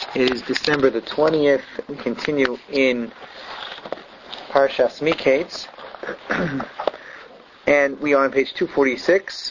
It is December the 20th. We continue in Parshas Miketz, and we are on page 246.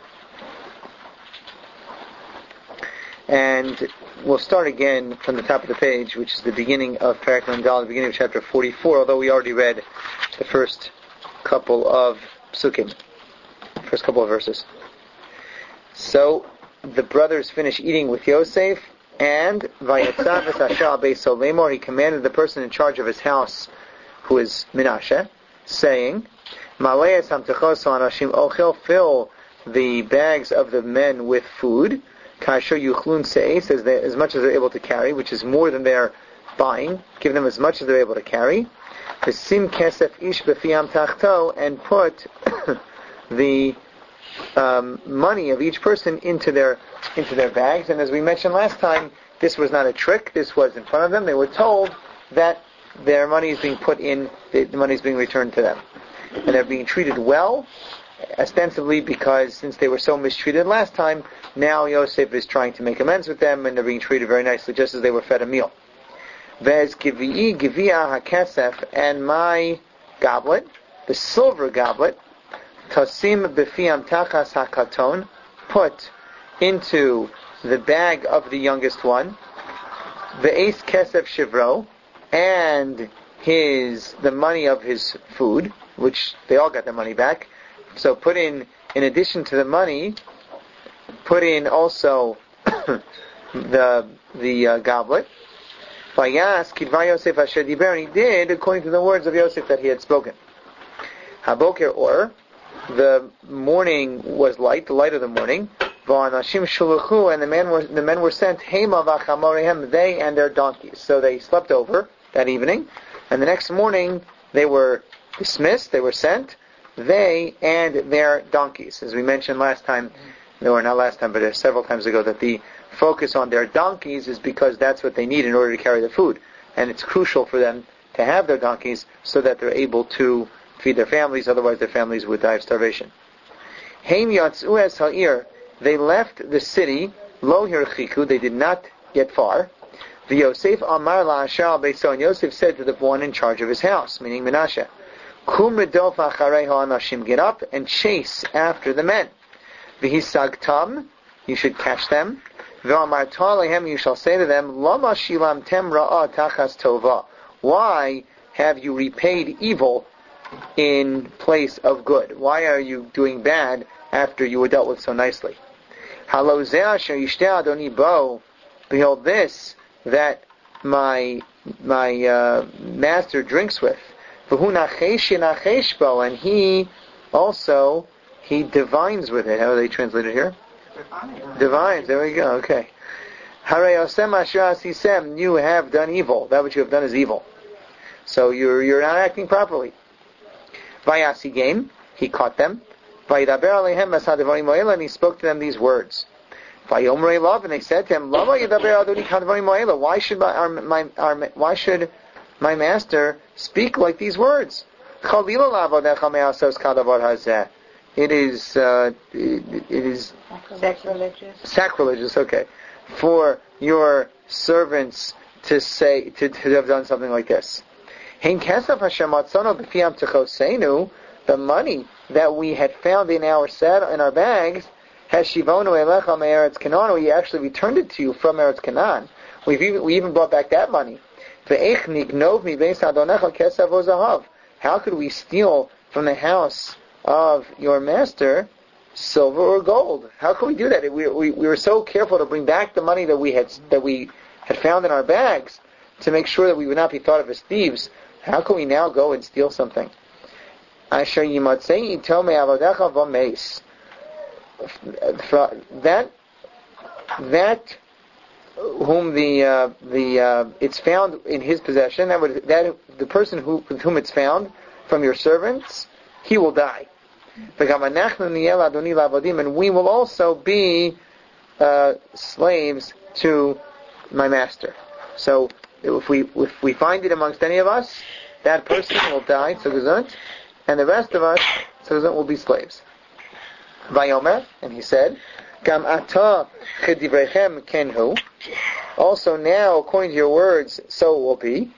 And we'll start again from the top of the page, which is the beginning of Parak Mandal, the beginning of chapter 44, although we already read the first couple of psukim, first couple of verses. So, the brothers finish eating with Yosef, and Vayetzav es Asher Beiso Lemor, he commanded the person in charge of his house, who is Menashe, saying, Malei Samtechos Anashim Ochel, fill the bags of the men with food, Kasher Yuchlun Seis, as much as they're able to carry, which is more than they're buying. Give them as much as they're able to carry. V'sim Kesef Ish B'fiam Tachto, and put the money of each person into their bags. And as we mentioned last time, this was not a trick. This was in front of them. They were told that their money is being put in, the money is being returned to them, and they're being treated well, ostensibly because since they were so mistreated last time, now Yosef is trying to make amends with them, and they're being treated very nicely, just as they were fed a meal. Vez Givi'i Givia HaKesef, and my goblet, the silver goblet, Tasim B'fiam Tachas HaKaton, put into the bag of the youngest one, Ve'es Kesef Shivro, and the money of his food, which they all got their money back. So put in addition to the money, put in also the goblet. Vayas Kidvar Yosef Asher Diber, and he did according to the words of Yosef that he had spoken. Haboker, or the morning was light, the light of the morning. V'anashim shuluchu, and the men were sent. Hema v'chamorehem, they and their donkeys. So they slept over that evening, and the next morning they were dismissed. They were sent. They and their donkeys. As we mentioned last time, not last time, but several times ago, that the focus on their donkeys is because that's what they need in order to carry the food, and it's crucial for them to have their donkeys so that they're able to feed their families. Otherwise, their families would die of starvation. Heim yatzu es ha'ir, they left the city. Lo hirchiku, they did not get far. V'Yosef amar la'ashar beiso, and Yosef said to the one in charge of his house, meaning Menashe, Kum redof acharei ha'anashim, get up and chase after the men. V'hisagtam, you should catch them. V'amar ta'alehem, you shall say to them, Lama shilamtem ra'ah tachas tova, why have you repaid evil in place of good? Why are you doing bad after you were dealt with so nicely? Behold this that my master drinks with, and he divines with it. How are they translated here? Divines. There we go. Okay. You have done evil. That which you have done is evil. So you're not acting properly. Vayasigem, he caught them. Vayidaber alehem asadavarim mo'ela, and he spoke to them these words. Vayomrei lav, and they said to him, Lama yidaber adoni kadavarim mo'ela, why should my master speak like these words? Chalila lavodecha me'asos kadavar hazeh. It is sacrilegious. Okay, for your servants to have done something like this. The money that we had found in our bags, we actually returned it to you from Eretz Canaan. We even brought back that money. How could we steal from the house of your master silver or gold? How could we do that? We were so careful to bring back the money that we had found in our bags to make sure that we would not be thought of as thieves. How can we now go and steal something? Asher yimatzei ito me'avodecha v'meis. That whom it's found in his possession, that the person with whom it's found from your servants, he will die. And we will also be slaves to my master. So if we find it amongst any of us, that person will die, tzugazant, and the rest of us, tzugazant, will be slaves. Vayomer, and he said, Gam ata chedivrechem kenhu. Also now, according to your words, so it will be.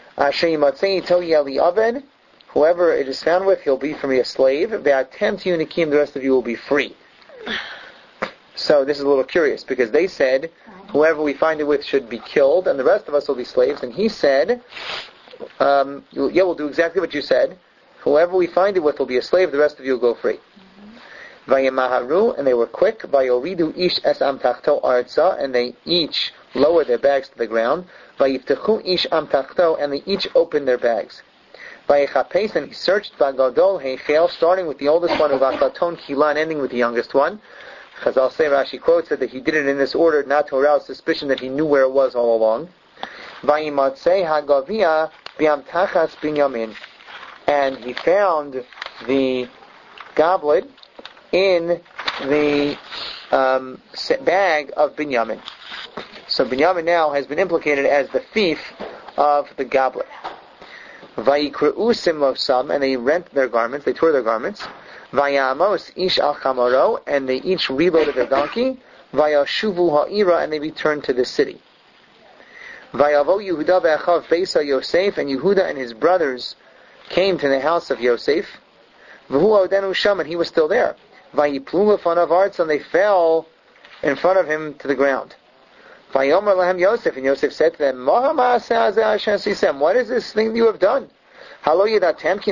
Whoever it is found with, he'll be for me a slave. The rest of you will be free. So this is a little curious, because they said, whoever we find it with should be killed, and the rest of us will be slaves. And he said, we'll do exactly what you said. Whoever we find it with will be a slave, the rest of you will go free. Vayemaharu, and they were quick. Vayoridu ish es am tachto arza, and they each lowered their bags to the ground. Vayiftechu ish am tachto, and they each opened their bags. Vayechapes, and he searched Bagadol heichel, starting with the oldest one, Uvachaton kila, and ending with the youngest one. Chazal say, Rashi quotes it, that he did it in this order not to arouse suspicion that he knew where it was all along. Vayimatzei hagavia biam tachas binyamin, and he found the goblet in the bag of Binyamin. So Binyamin now has been implicated as the thief of the goblet. Vayikre'u simlosam, and they rent their garments, they tore their garments. Vayamos ish al chamaro, and they each reloaded their donkey. Vayashuvu ha'ira, and they returned to the city. Vayavo Yehuda ve'achav beisa Yosef, and Yehuda and his brothers came to the house of Yosef. V'hu odenu sham, and he was still there. Vayiplu lefanav artz, and they fell in front of him to the ground. Vayomer lahem Yosef, and Yosef said to them, what is this thing you have done? Didn't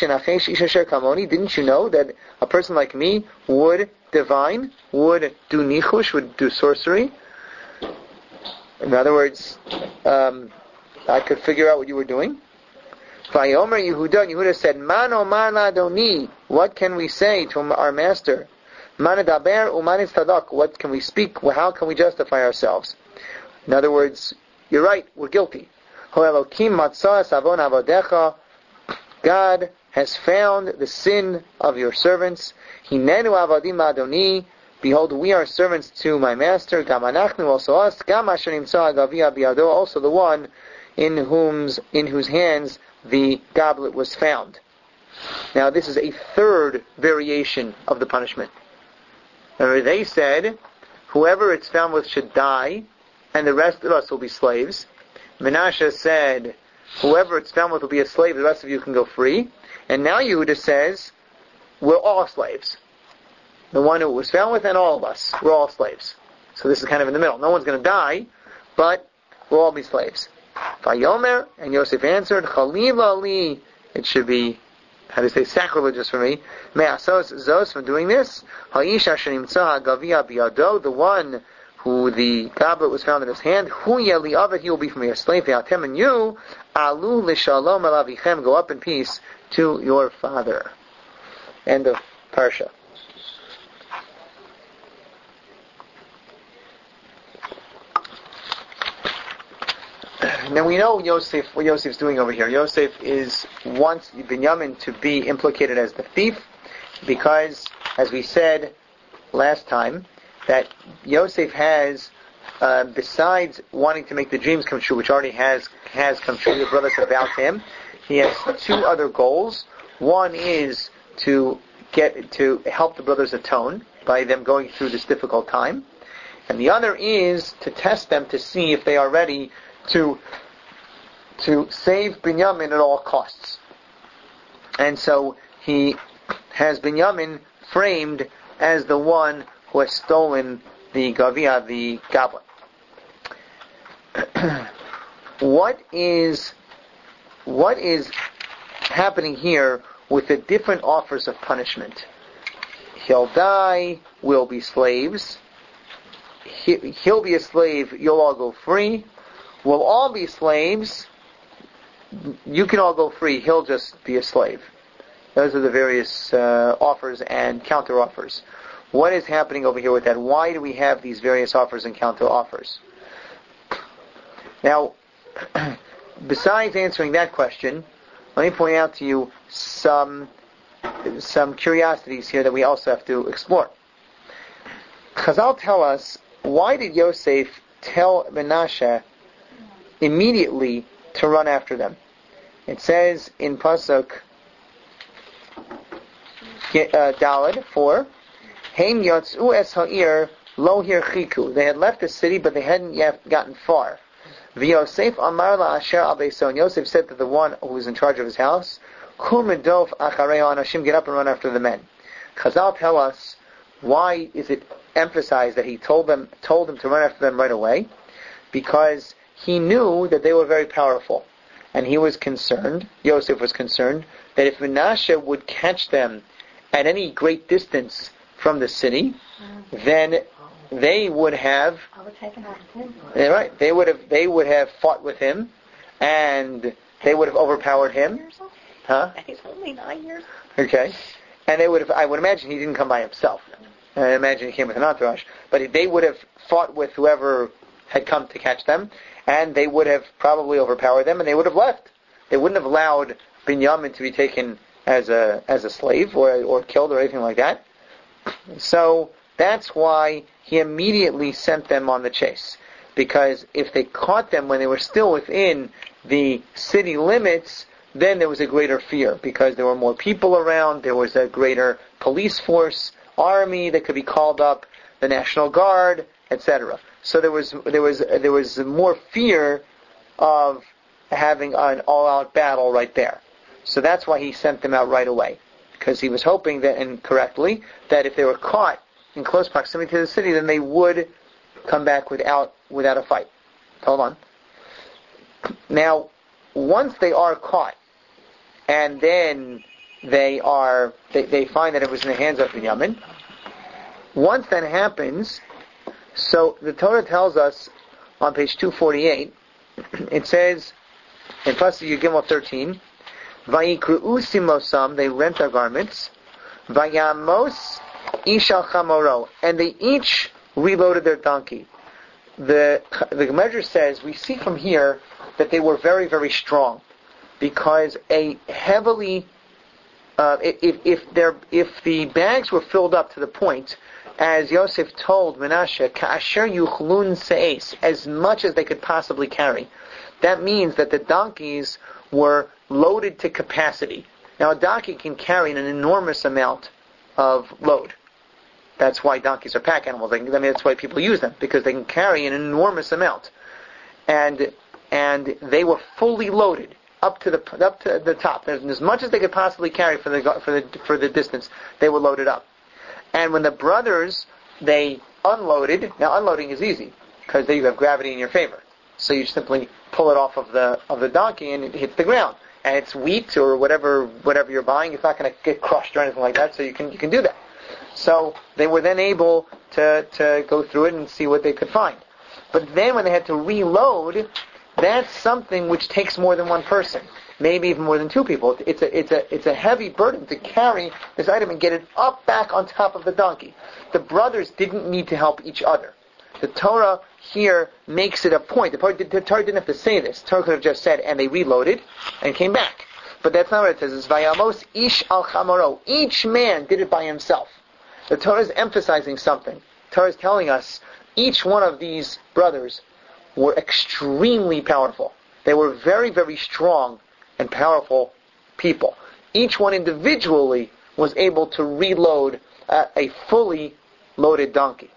you know that a person like me would divine, would do nichush, would do sorcery? In other words, I could figure out what you were doing. Vayomer Yehuda, and Yehuda said, Man omar la'adoni, what can we say to our master? Man edaber uman tzadok, what can we speak? How can we justify ourselves? In other words, you're right, we're guilty. Ho'elokim matzah savon avodecha, God has found the sin of your servants. Hinenu avadim la'adoni, behold, we are servants to my master. Gam anachnu, also us. Gam asher nimtza agavia biado, also the one in whose hands the goblet was found. Now this is a third variation of the punishment. Remember, they said, whoever it's found with should die, and the rest of us will be slaves. Menashe said, whoever it's found with will be a slave, the rest of you can go free. And now Yehuda says, we're all slaves. The one who was found with and all of us, we're all slaves. So this is kind of in the middle. No one's going to die, but we'll all be slaves. Vayomer, and Yosef answered, Chalila li, it should be, sacrilegious for me. Me'asos zos, from doing this. Ha'isha shenimtza ha'gavia biyado, the one who the goblet was found in his hand, hu yeli avet, he will be for me a slave. Ve'atem, and you, alu l'shalom el avichem, go up in peace to your father. End of Parsha. Now we know what Yosef's doing over here. Yosef wants Binyamin to be implicated as the thief, because, as we said last time, that Yosef has, besides wanting to make the dreams come true, which already has come true, the brothers have vowed to him, he has two other goals. One is to help the brothers atone by them going through this difficult time, and the other is to test them to see if they are ready to save Binyamin at all costs. And so he has Binyamin framed as the one who has stolen the Gavia, the goblet. What is happening here with the different offers of punishment? He'll die, we'll be slaves. He'll be a slave, you'll all go free. We'll all be slaves. You can all go free. He'll just be a slave. Those are the various offers and counter-offers. What is happening over here with that? Why do we have these various offers and counter-offers? Now, besides answering that question, let me point out to you some curiosities here that we also have to explore. Chazal tell us, why did Yosef tell Menashe immediately to run after them? It says in Pasuk Daled 4, Hein yatzu es ha'ir lo hirchiku. They had left the city, but they hadn't yet gotten far. V'Yosef amar la'asher al beison. Yosef said to the one who was in charge of his house, Kum medof acharei ha'anashim, get up and run after the men. Chazal tell us, why is it emphasized that he told him to run after them right away? Because he knew that they were very powerful. And he was concerned, Yosef was concerned, that if Menashe would catch them at any great distance from the city, then they would have, right, they would have fought with him, and they would have overpowered him. Huh? He's only 9 years. Okay. And they would have, I would imagine he didn't come by himself. I imagine he came with an entourage. But they would have fought with whoever had come to catch them, and they would have probably overpowered them, and they would have left. They wouldn't have allowed Binyamin to be taken as a slave or killed or anything like that. So that's why he immediately sent them on the chase. Because if they caught them when they were still within the city limits, then there was a greater fear, because there were more people around, there was a greater police force, army that could be called up, the National Guard, etc. So there was more fear of having an all-out battle right there. So that's why he sent them out right away, because he was hoping that, and correctly, that if they were caught in close proximity to the city, then they would come back without a fight. Hold on. Now, once they are caught, and then they find that it was in the hands of Binyamin, once that happens, so the Torah tells us on page 248, it says in Pasuk Yud 13, Vayikru'u simosam, they rent their garments, Vayamos ish al chamoro, and they each reloaded their donkey. The Medrash says, we see from here that they were very, very strong, because a heavily, if the bags were filled up to the point, as Yosef told Menashe, ka'asher yuchlun se'es, as much as they could possibly carry. That means that the donkeys were loaded to capacity. Now a donkey can carry an enormous amount of load. That's why donkeys are pack animals. That's why people use them, because they can carry an enormous amount. And they were fully loaded up to the top. As much as they could possibly carry for the distance, they were loaded up. And when the brothers, they unloaded. Now unloading is easy, because there you have gravity in your favor. So you simply pull it off of the donkey and it hits the ground. And it's wheat or whatever you're buying. It's not going to get crushed or anything like that. So you can do that. So they were then able to go through it and see what they could find. But then when they had to reload, that's something which takes more than one person, maybe even more than two people. It's a heavy burden to carry this item and get it up back on top of the donkey. The brothers didn't need to help each other. The Torah here makes it a point. The Torah didn't have to say this. The Torah could have just said, and they reloaded and came back. But that's not what it says. It's Vayamos ish al chamoro. Each man did it by himself. The Torah is emphasizing something. The Torah is telling us each one of these brothers were extremely powerful. They were very, very strong and powerful people. Each one individually was able to reload a fully loaded donkey.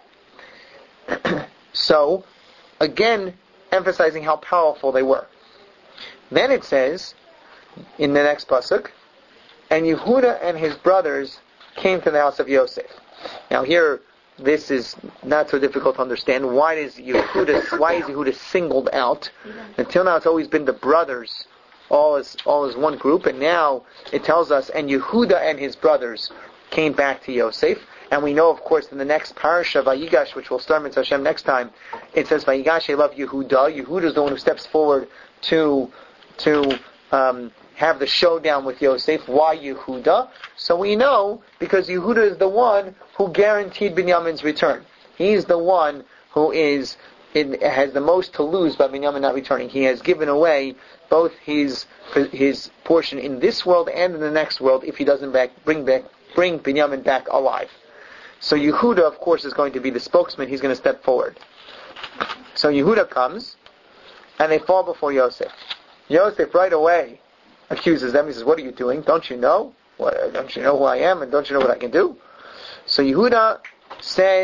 So, again, emphasizing how powerful they were. Then it says, in the next pasuk, and Yehuda and his brothers came to the house of Yosef. Now here, this is not so difficult to understand. Why is Yehuda singled out? Until now, it's always been the brothers, all as one group, and now it tells us, and Yehuda and his brothers came back to Yosef. And we know, of course, in the next parasha, Vayigash, which will start with Hashem next time, it says, Vayigash, I love Yehuda. Yehuda is the one who steps forward to have the showdown with Yosef. Why Yehuda? So we know, because Yehuda is the one who guaranteed Binyamin's return. He's the one who has the most to lose by Binyamin not returning. He has given away both his portion in this world and in the next world if he doesn't bring Binyamin back alive. So Yehuda, of course, is going to be the spokesman. He's going to step forward. So Yehuda comes, and they fall before Yosef. Yosef right away accuses them. He says, "What are you doing? Don't you know? Don't you know who I am? And don't you know what I can do?" So Yehuda says,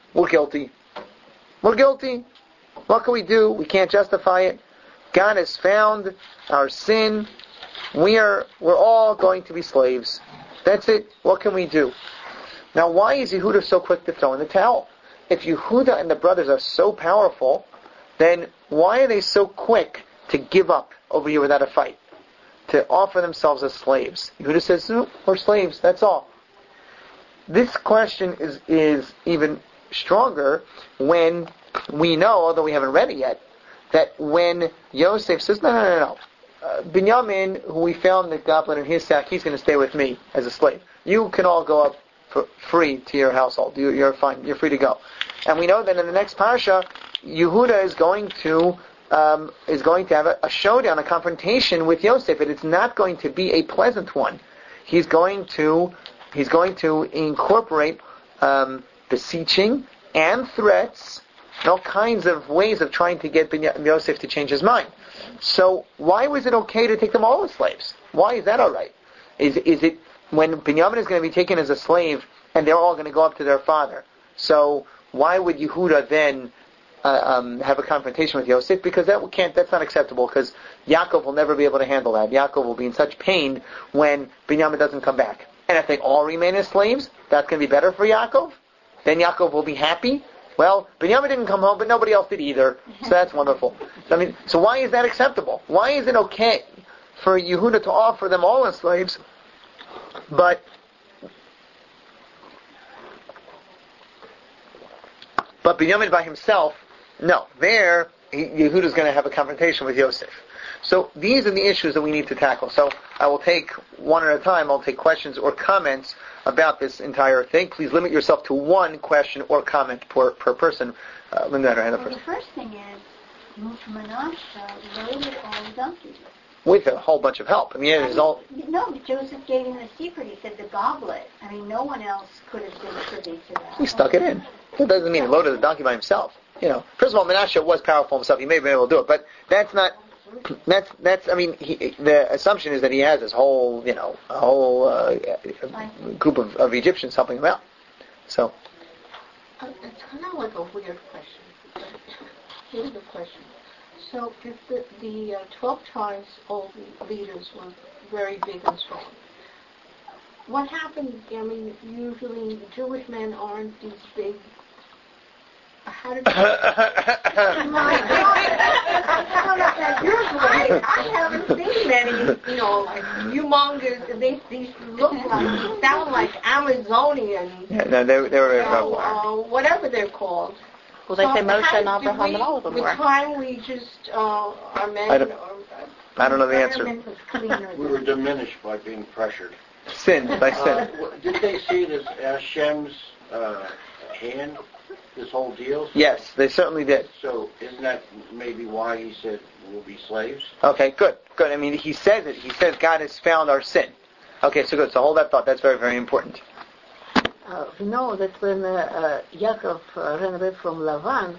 we're guilty. We're guilty. What can we do? We can't justify it. God has found our sin. We're all going to be slaves. That's it. What can we do? Now, why is Yehuda so quick to throw in the towel? If Yehuda and the brothers are so powerful, then why are they so quick to give up over here without a fight? To offer themselves as slaves? Yehuda says, no, we're slaves, that's all. This question is even stronger when we know, although we haven't read it yet, that when Yosef says, no. Binyamin, who we found the goblin in his sack, he's going to stay with me as a slave. You can all go up for free to your household. You're fine. You're free to go. And we know that in the next parasha, Yehuda is going to have a showdown, a confrontation with Yosef, and it's not going to be a pleasant one. He's going to incorporate beseeching and threats, and all kinds of ways of trying to get Yosef to change his mind. So why was it okay to take them all as slaves? Why is that all right? Is it when Binyamin is going to be taken as a slave and they're all going to go up to their father? So why would Yehuda then have a confrontation with Yosef? Because that's not acceptable, because Yaakov will never be able to handle that. Yaakov will be in such pain when Binyamin doesn't come back. And if they all remain as slaves, that's going to be better for Yaakov? Then Yaakov will be happy? Well, Binyamin didn't come home, but nobody else did either. So that's wonderful. So why is that acceptable? Why is it okay for Yehuda to offer them all as slaves, but Binyamin by himself, no. Yehuda's going to have a confrontation with Yosef. So these are the issues that we need to tackle. So I will take one at a time. I'll take questions or comments about this entire thing. Please limit yourself to one question or comment per person. Linda, the first thing is, Manasseh loaded all the donkeys. With a whole bunch of help. No, Joseph gave him the secret. He said the goblet. No one else could have been privy to that. He stuck it in. That doesn't mean he loaded the donkey by himself. First of all, Manasseh was powerful himself. He may have been able to do it, but that's not. The assumption is that he has this whole, group of Egyptians helping him out. So. It's kind of like a weird question. Here's the question. So if the 12 tribes, all the leaders were very big and strong, what happened? Usually Jewish men aren't these big. How did I haven't seen many, like humongous. These sound like Amazonian. Yeah, no, they were very powerful. Whatever they're called. Well, they say Moshe and Abraham and all of them were. With time, we just our men. I don't know the answer. We were diminished by being pressured. Sin. Did they see it as Hashem's hand? This whole deal? Yes, they certainly did. So isn't that maybe why he said we'll be slaves? Okay, good. He says it. He says God has found our sin. Okay, so good. So hold that thought. That's very, very important. We know that when Yaakov ran away from Lavan,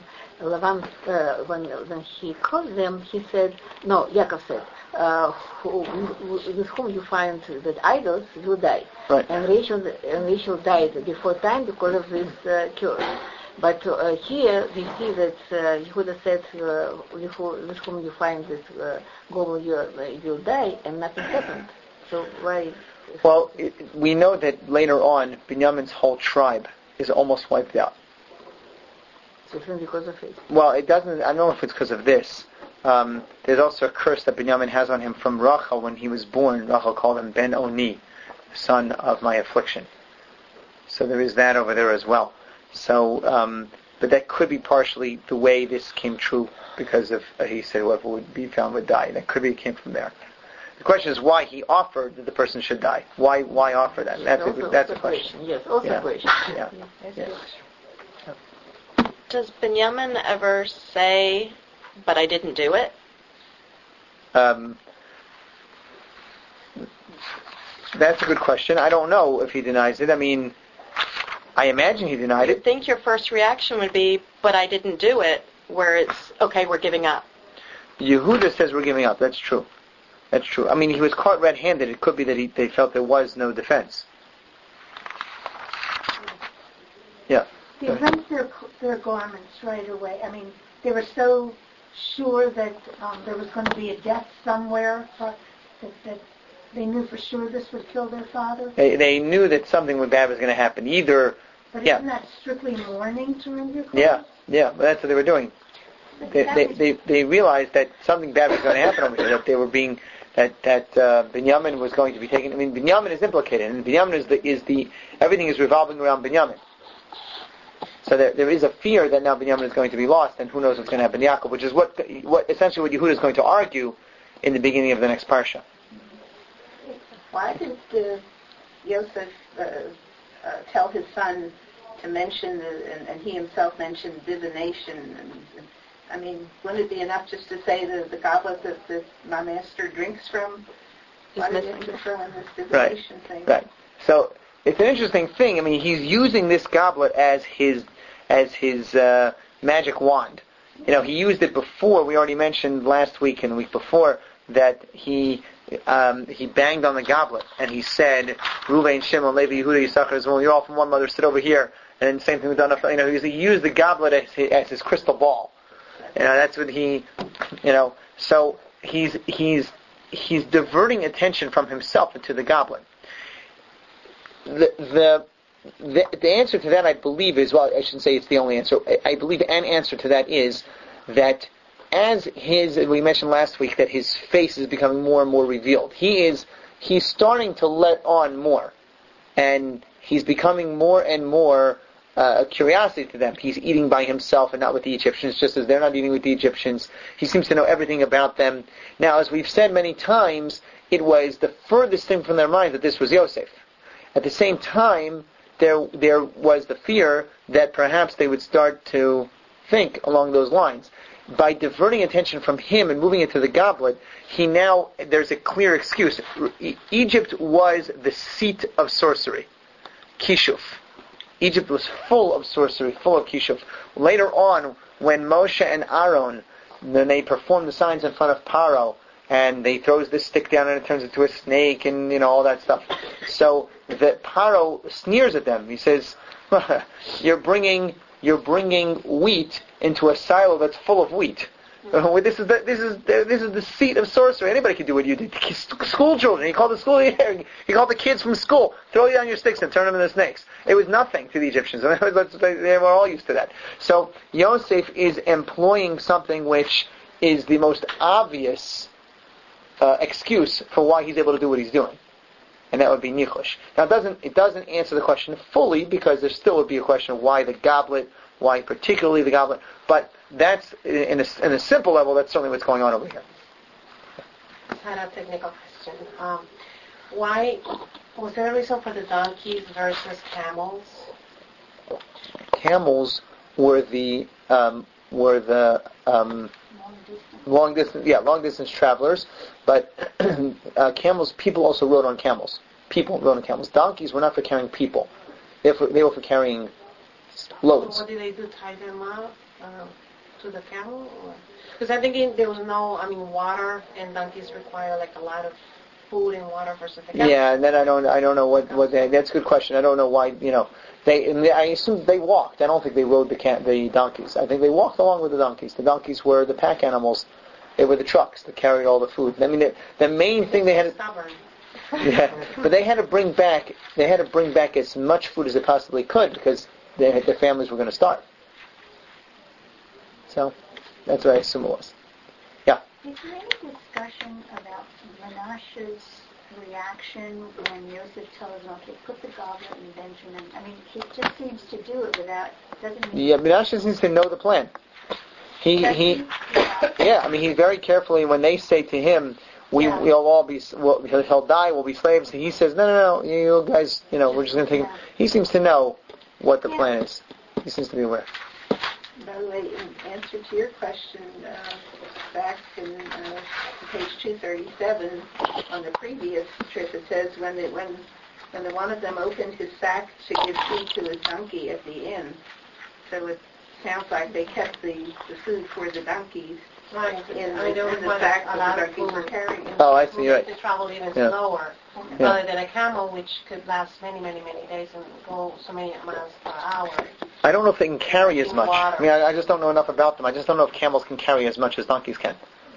when he called them, he said, no, Yaakov said, with whom you find that idols, you die. Right. And Rachel died before time because of this curse. But here we see that Yehuda said, with whom you find this goblin, you'll die, and nothing happened. So why? Well, we know that later on, Binyamin's whole tribe is almost wiped out. So it's not because of it? Well, it doesn't. I don't know if it's because of this. There's also a curse that Binyamin has on him from Rachel when he was born. Rachel called him Ben Oni, son of my affliction. So there is that over there as well. So, but that could be partially the way this came true, because of he said whoever would be found would die. That could be it came from there. The question is why he offered that the person should die. Why offer that? That's a question. Yes, also a question. Yeah. Does Binyamin ever say, "But I didn't do it"? That's a good question. I don't know if he denies it. I imagine he denied it. You'd think your first reaction would be, "But I didn't do it," where it's, okay, we're giving up. Yehuda says we're giving up. That's true. He was caught red-handed. It could be that they felt there was no defense. Yeah. They rent their garments right away. I mean, they were so sure that there was going to be a death somewhere, that they knew for sure this would kill their father. They knew that something bad was going to happen. Either, But isn't that strictly mourning to rent your clothes? yeah, but that's what they were doing. They realized that something bad was going to happen over here. That they were being that Binyamin was going to be taken. I mean, Binyamin is implicated, and Binyamin is the everything is revolving around Binyamin. So there is a fear that now Binyamin is going to be lost, and who knows what's going to happen to Yaakov, which is what essentially what Yehuda is going to argue in the beginning of the next parsha. Why did Yosef tell his son to mention, and he himself mentioned divination? I mean, wouldn't it be enough just to say the goblet that my master drinks from? Why did you have to throw in this divination thing? Right. So it's an interesting thing. I mean, he's using this goblet as his magic wand. You know, he used it before. We already mentioned last week and the week before that he banged on the goblet and he said, "Ruvain, Shimon, Levi, Yehuda, Yisachar, Zebulun, you're all from one mother. Sit over here." And then the same thing with Donah. You know, he used the goblet as his crystal ball. You know, that's what he. You know, so he's diverting attention from himself into the goblet. The answer to that, I believe, is, well, I shouldn't say it's the only answer. I believe an answer to that is that as we mentioned last week, that his face is becoming more and more revealed. He's starting to let on more, and he's becoming more and more a curiosity to them. He's eating by himself and not with the Egyptians, just as they're not eating with the Egyptians. He seems to know everything about them. Now, as we've said many times, it was the furthest thing from their mind that this was Yosef. At the same time, there was the fear that perhaps they would start to think along those lines. By diverting attention from him and moving it to the goblet, there's a clear excuse. Egypt was the seat of sorcery. Kishuf. Egypt was full of sorcery, full of kishuf. Later on, when Moshe and Aaron, then they perform the signs in front of Paro, and they throws this stick down and it turns into a snake and, all that stuff. So the Paro sneers at them. He says, you're bringing wheat into a silo that's full of wheat. This is the seat of sorcery. Anybody can do what you did. School children. He called the kids from school. Throw down your sticks and turn them into snakes. It was nothing to the Egyptians. They were all used to that. So Yosef is employing something which is the most obvious excuse for why he's able to do what he's doing, and that would be nichush. Now, it doesn't answer the question fully, because there still would be a question of why the goblet, why particularly the goblet. But that's in a simple level. That's certainly what's going on over here. I had a technical question. Why was there a reason for the donkeys versus camels? Camels were the long distance travelers, but camels. People also rode on camels. Donkeys were not for carrying people; they were for carrying loads. So what did they do? Tie them up to the camel? Because I'm thinking there was water, and donkeys require like a lot of food and water versus the camel. Yeah, and then I don't know what that's a good question. I don't know why. I assume they walked. I don't think they rode the donkeys. I think they walked along with the donkeys. The donkeys were the pack animals. They were the trucks that carried all the food. I mean, the main thing they had. Stubborn. Yeah, but they had to bring back as much food as they possibly could, because their families were going to starve. So that's what I assume it was. Yeah. Is there any discussion about Menashe's reaction when Yosef tells him, okay, put the goblet in Benjamin? I mean, he just seems to do it doesn't mean... Yeah, Menashe seems to know the plan. He's very carefully, when they say to him, he'll die, we'll be slaves, he says, no, you guys, we're just going to take him. He seems to know what the plan is. He seems to be aware. By the way, in answer to your question, back in page 237 on the previous trip, it says when the one of them opened his sack to give food to his donkey at the inn. So it sounds like they kept the food for the donkeys Right. in I mean, there was the fact a that lot the of donkeys were food. carrying. Oh, I see. Right. To travel even Yeah. slower, Yeah. rather than a camel, which could last many, many, many days and go so many miles per hour. I don't know if they can carry as much. Water. I mean, I just don't know enough about them. I just don't know if camels can carry as much as donkeys can.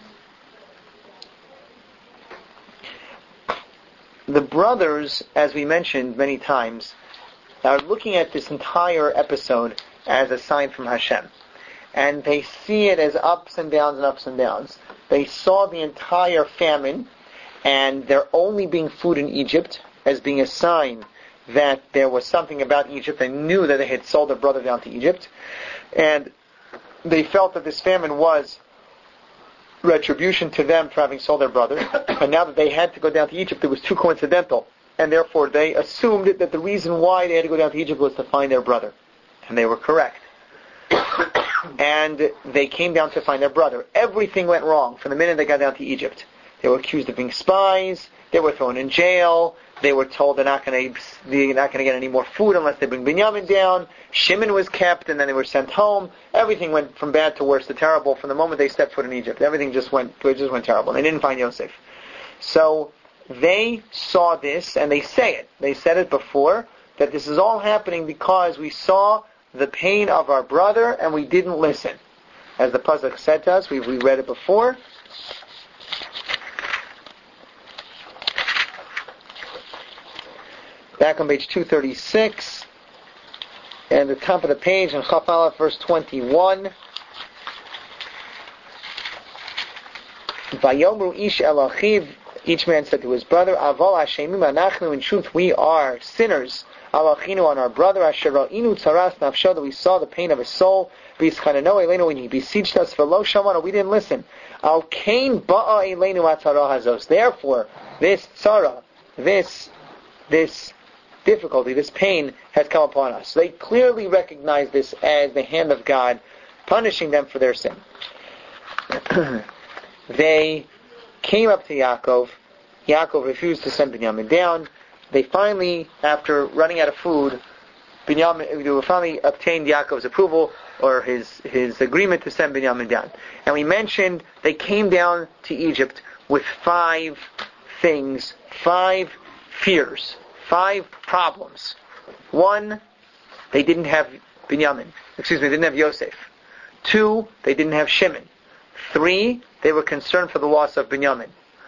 The brothers, as we mentioned many times, are looking at this entire episode as a sign from Hashem. And they see it as ups and downs and ups and downs. They saw the entire famine and there only being food in Egypt as being a sign that there was something about Egypt. They knew that they had sold their brother down to Egypt. And they felt that this famine was retribution to them for having sold their brother. And now that they had to go down to Egypt, it was too coincidental. And therefore they assumed that the reason why they had to go down to Egypt was to find their brother. And they were correct. And they came down to find their brother. Everything went wrong from the minute they got down to Egypt. They were accused of being spies. They were thrown in jail. They were told they're not going to get any more food unless they bring Binyamin down. Shimon was kept, and then they were sent home. Everything went from bad to worse to terrible from the moment they stepped foot in Egypt. Everything just went terrible. They didn't find Yosef. So they saw this, and they say it. They said it before, that this is all happening because we saw the pain of our brother and we didn't listen. As the Pasuk said to us, we read it before. Back on page 236, and the top of the page, in Chaf Aleph, verse 21. Vayomru ish el achiv, each man said to his brother, Aval Hashemim anachnu, in truth we are sinners, al achinu, on our brother, asher ra'inu tzaras nafsho, that we saw the pain of his soul, v'yischaneno elenu, when he besieged us, v'lo shamanu, we didn't listen. Al kain ba'a elenu atzara hazos, therefore, this tzara, this difficulty, this pain has come upon us. So they clearly recognize this as the hand of God punishing them for their sin. They came up to Yaakov. Yaakov refused to send Binyamin down. They finally, after running out of food, they finally obtained Yaakov's approval or his agreement to send Binyamin down. And we mentioned they came down to Egypt with 5 things, 5 fears, 5 problems. 1, they didn't have Binyamin. They didn't have Yosef. 2, they didn't have Shimon. 3, they were concerned for the loss of Binyamin.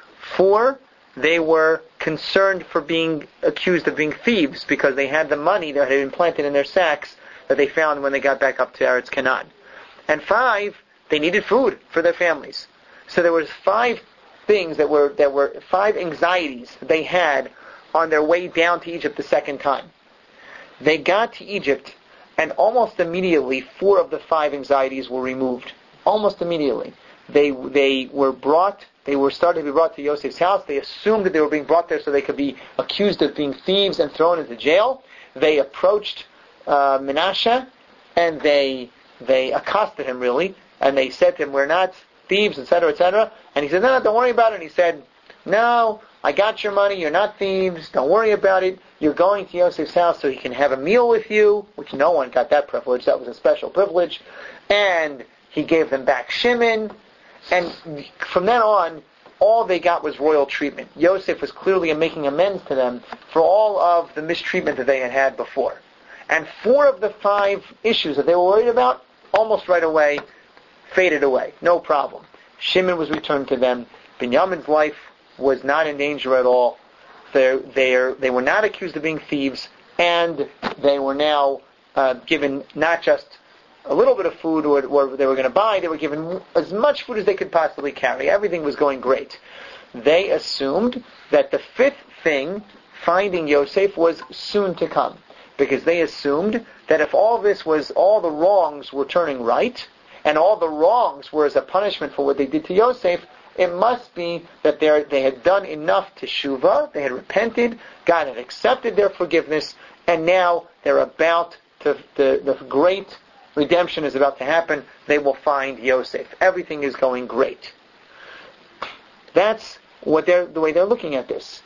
4, they were concerned for being accused of being thieves because they had the money that had been planted in their sacks that they found when they got back up to Eretz Canaan. And 5, they needed food for their families. So there was 5 things that were 5 anxieties that they had on their way down to Egypt the second time. They got to Egypt, and almost immediately 4 of the 5 anxieties were removed. Almost immediately. They were started to be brought to Yosef's house. They assumed that they were being brought there so they could be accused of being thieves and thrown into jail. They approached Menashe, and they accosted him, really, and they said to him, "We're not thieves," etc., etc. And he said, "No, don't worry about it." And he said, "No, I got your money. You're not thieves. Don't worry about it. You're going to Yosef's house so he can have a meal with you," which no one got that privilege. That was a special privilege. And he gave them back Shimon. And from then on, all they got was royal treatment. Yosef was clearly making amends to them for all of the mistreatment that they had had before. And 4 of the 5 issues that they were worried about, almost right away, faded away. No problem. Shimon was returned to them. Binyamin's life was not in danger at all. They were not accused of being thieves, and they were now given not just a little bit of food or they were going to buy, they were given as much food as they could possibly carry. Everything was going great. They assumed that the 5th thing, finding Yosef, was soon to come. Because they assumed that if all the wrongs were turning right, and all the wrongs were as a punishment for what they did to Yosef, it must be that they had done enough teshuvah, they had repented, God had accepted their forgiveness, and now they're about to, the great redemption is about to happen. They will find Yosef. Everything is going great. That's the way they're looking at this.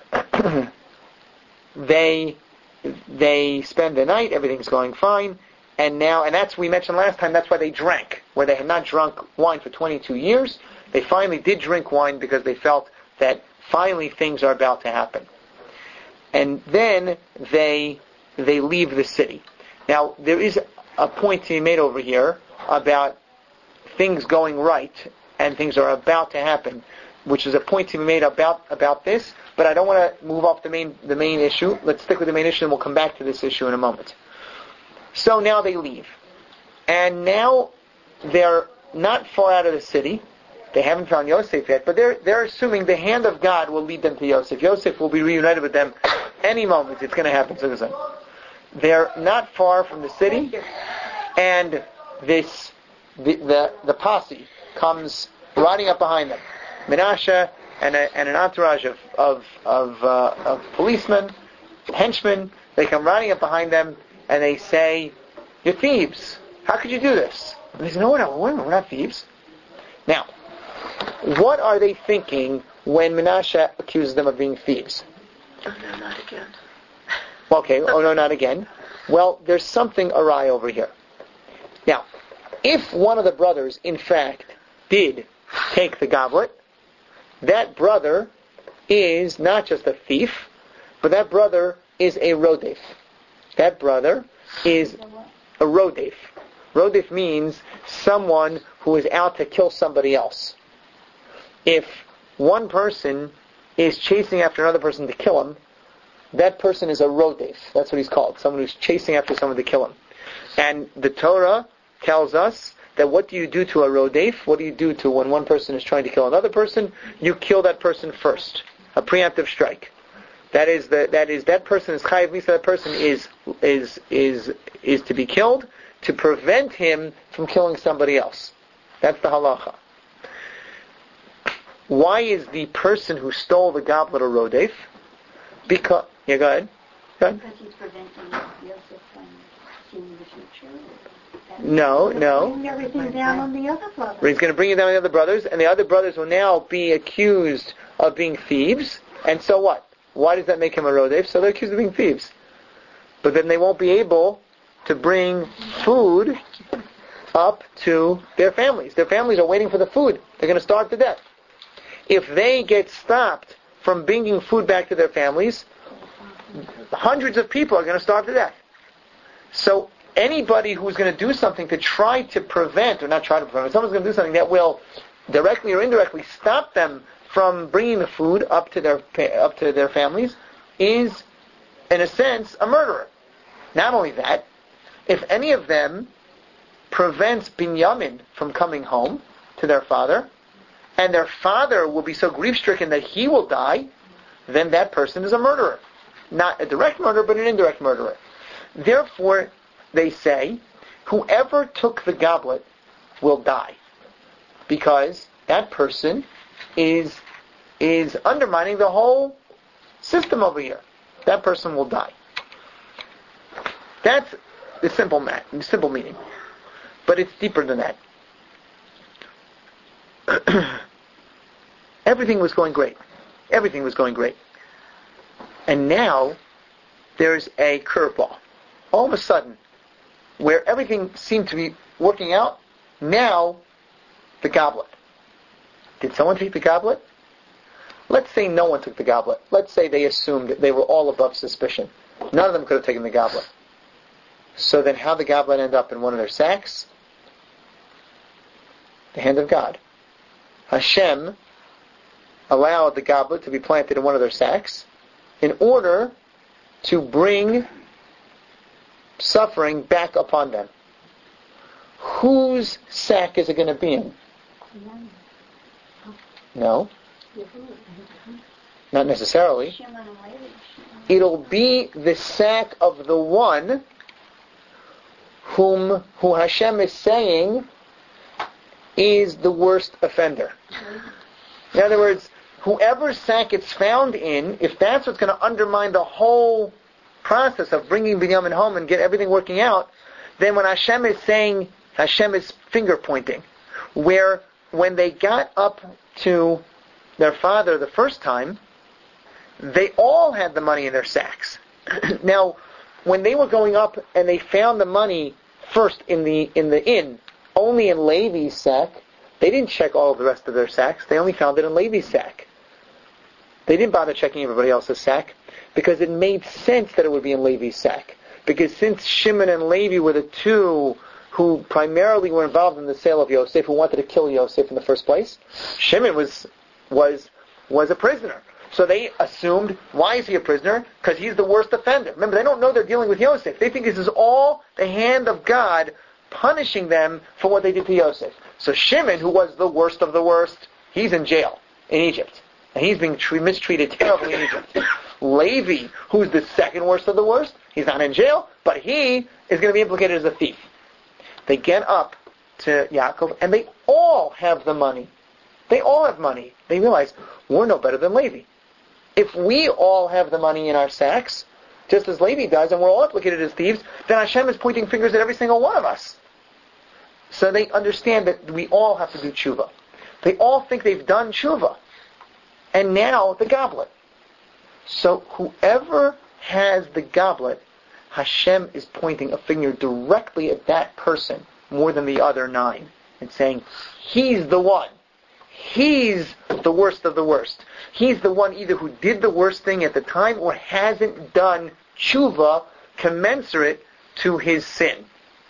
They spend the night, everything's going fine, and that's we mentioned last time. That's why they drank, where they had not drunk wine for 22 years. They finally did drink wine because they felt that finally things are about to happen. And then they leave the city. Now there is a point to be made over here about things going right and things are about to happen, which is a point to be made about this. But I don't want to move off the main issue. Let's stick with the main issue, and we'll come back to this issue in a moment. So now they leave, and now they're not far out of the city. They haven't found Yosef yet, but they're assuming the hand of God will lead them to Yosef. Yosef will be reunited with them any moment. It's going to happen. So they're not far from the city, and the posse comes riding up behind them. Menashe and an entourage of policemen, henchmen. They come riding up behind them, and they say, "You're thieves. How could you do this?" And they say, "No, we're not thieves." Now, what are they thinking when Menashe accuses them of being thieves? Oh, no, not again. Okay, oh no, not again. Well, there's something awry over here. Now, if one of the brothers, in fact, did take the goblet, that brother is not just a thief, but that brother is a rodef. That brother is a rodef. Rodef means someone who is out to kill somebody else. If one person is chasing after another person to kill him, that person is a rodef. That's what he's called. Someone who's chasing after someone to kill him. And the Torah tells us that what do you do to a rodef? What do you do to when one person is trying to kill another person? You kill that person first. A preemptive strike. That person is chayiv misa. That person is to be killed to prevent him from killing somebody else. That's the halacha. Why is the person who stole the goblet a rodef? Because go ahead. Because he's preventing Yosef from seeing the future. No. Bring everything down on the other brothers. He's going to bring it down on the other brothers, and the other brothers will now be accused of being thieves. And so what? Why does that make him a rodef? So they're accused of being thieves. But then they won't be able to bring food up to their families. Their families are waiting for the food. They're going to starve to death. If they get stopped from bringing food back to their families, hundreds of people are going to starve to death. So anybody who's going to do something to try to prevent, or not try to prevent, someone's going to do something that will directly or indirectly stop them from bringing the food up to their families, is, in a sense, a murderer. Not only that, if any of them prevents Binyamin from coming home to their father, and their father will be so grief-stricken that he will die, then that person is a murderer. Not a direct murderer, but an indirect murderer. Therefore, they say, whoever took the goblet will die. Because that person is undermining the whole system over here. That person will die. That's the simple meaning. But it's deeper than that. Everything was going great. And now, there's a curveball. All of a sudden, where everything seemed to be working out, now, the goblet. Did someone take the goblet? Let's say no one took the goblet. Let's say they assumed they were all above suspicion. None of them could have taken the goblet. So then how did the goblet end up in one of their sacks? The hand of God. Hashem allowed the goblet to be planted in one of their sacks in order to bring suffering back upon them. Whose sack is it going to be in? No. Not necessarily. It'll be the sack of the one who Hashem is saying is the worst offender. In other words, whoever sack it's found in, if that's what's going to undermine the whole process of bringing Binyamin home and get everything working out, then when Hashem is saying, Hashem is finger pointing, where when they got up to their father the first time, they all had the money in their sacks. Now, when they were going up and they found the money first in the inn, only in Levi's sack. They didn't check all of the rest of their sacks. They only found it in Levi's sack. They didn't bother checking everybody else's sack because it made sense that it would be in Levi's sack. Because since Shimon and Levi were the two who primarily were involved in the sale of Yosef, who wanted to kill Yosef in the first place, Shimon was a prisoner. So they assumed, why is he a prisoner? Because he's the worst offender. Remember, they don't know they're dealing with Yosef. They think this is all the hand of God punishing them for what they did to Yosef. So Shimon, who was the worst of the worst, he's in jail in Egypt. And he's being mistreated terribly in Egypt. Levi, who's the second worst of the worst, he's not in jail, but he is going to be implicated as a thief. They get up to Yaakov, and they all have the money. They all have money. They realize, we're no better than Levi. If we all have the money in our sacks, just as Levi does, and we're all implicated as thieves, then Hashem is pointing fingers at every single one of us. So they understand that we all have to do tshuva. They all think they've done tshuva. And now the goblet. So whoever has the goblet, Hashem is pointing a finger directly at that person more than the other 9 and saying, he's the one. He's the worst of the worst. He's the one either who did the worst thing at the time or hasn't done tshuva commensurate to his sin.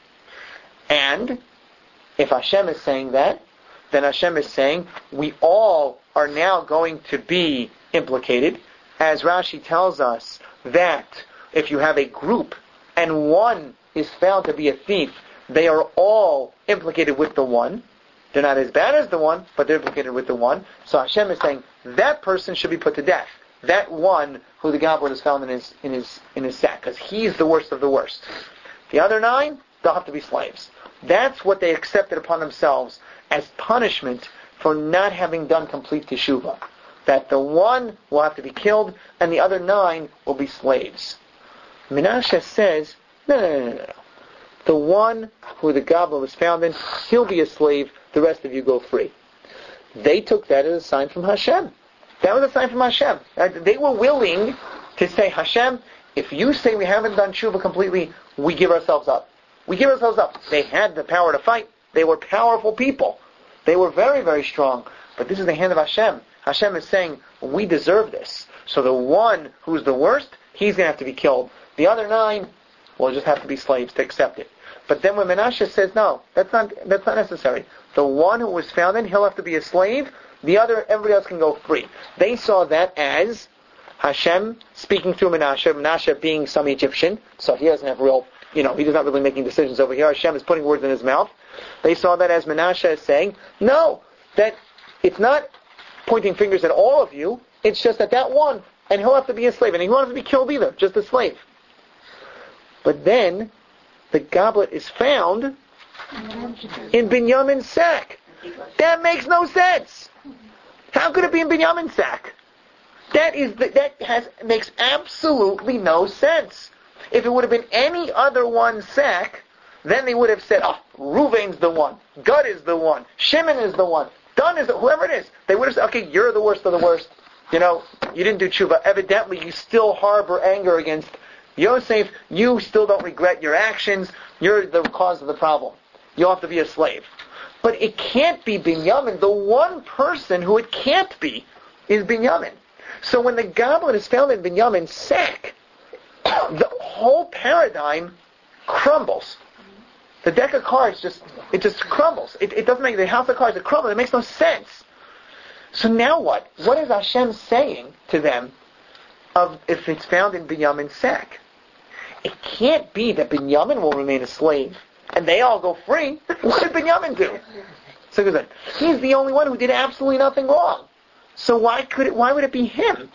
And if Hashem is saying that, then Hashem is saying we all are now going to be implicated. As Rashi tells us that if you have a group and one is found to be a thief, they are all implicated with the one. They're not as bad as the one, but they're implicated with the one. So Hashem is saying that person should be put to death. That one who the goblet is found in his sack, because he's the worst of the worst. The other 9, they'll have to be slaves. That's what they accepted upon themselves as punishment for not having done complete teshuvah. That the one will have to be killed, and the other 9 will be slaves. Menashe says, no. The one who the goblet was found in, he'll be a slave, the rest of you go free. They took that as a sign from Hashem. That was a sign from Hashem. They were willing to say, Hashem, if you say we haven't done tshuva completely, we give ourselves up. We give ourselves up. They had the power to fight. They were powerful people. They were very, very strong. But this is the hand of Hashem. Hashem is saying, we deserve this. So the one who's the worst, he's going to have to be killed. The other 9 will just have to be slaves to accept it. But then when Menashe says, no, that's not necessary. The one who was found in, he'll have to be a slave. The other, everybody else can go free. They saw that as Hashem speaking through Menashe being some Egyptian, so he doesn't have real, he's not really making decisions over here. Hashem is putting words in his mouth. They saw that as Menashe is saying, no, that it's not pointing fingers at all of you, it's just at that one, and he'll have to be a slave, and he won't have to be killed either, just a slave. But then, the goblet is found in Binyamin's sack. That makes no sense. How could it be in Binyamin's sack? Makes absolutely no sense. If it would have been any other one's sack, then they would have said, Ruvain's the one, Gad is the one, Shimon is the one, Dan is whoever it is. They would have said, okay, you're the worst of the worst. You didn't do tshuva. Evidently, you still harbor anger against Yosef. You still don't regret your actions. You're the cause of the problem. You'll have to be a slave. But it can't be Binyamin. The one person who it can't be is Binyamin. So when the goblet is found in Binyamin's sack, the whole paradigm crumbles. The deck of cards just crumbles. It doesn't make the house of cards. It crumbles. It makes no sense. So now what? What is Hashem saying to them if it's found in Binyamin's sack? It can't be that Binyamin will remain a slave and they all go free. What did Binyamin do? So he goes, he's the only one who did absolutely nothing wrong. So why would it be him?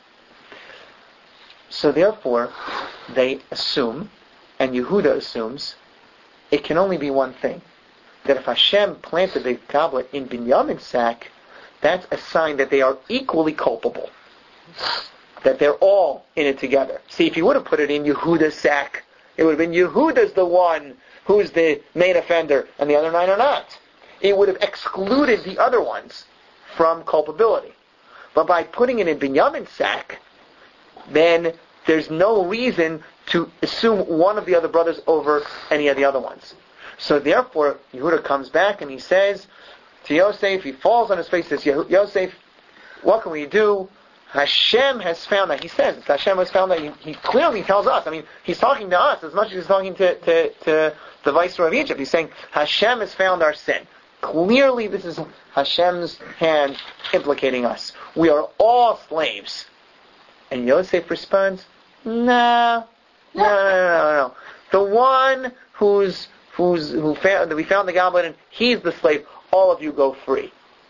So therefore, they assume, and Yehuda assumes, it can only be one thing. That if Hashem planted the goblet in Binyamin's sack, that's a sign that they are equally culpable. That they're all in it together. See, if you would have put it in Yehuda's sack, it would have been Yehuda's the one who's the main offender, and the other 9 are not. It would have excluded the other ones from culpability. But by putting it in Binyamin's sack, then there's no reason to assume one of the other brothers over any of the other ones. So therefore, Yehuda comes back and he says to Yosef, he falls on his face, says, Yosef, what can we do? Hashem has found that. He says, Hashem has found that. He clearly tells us. I mean, he's talking to us as much as he's talking to the viceroy of Egypt. He's saying, Hashem has found our sin. Clearly, this is Hashem's hand implicating us. We are all slaves. And Yosef responds, No. The one who found that we found the Goblin, and he's the slave. All of you go free.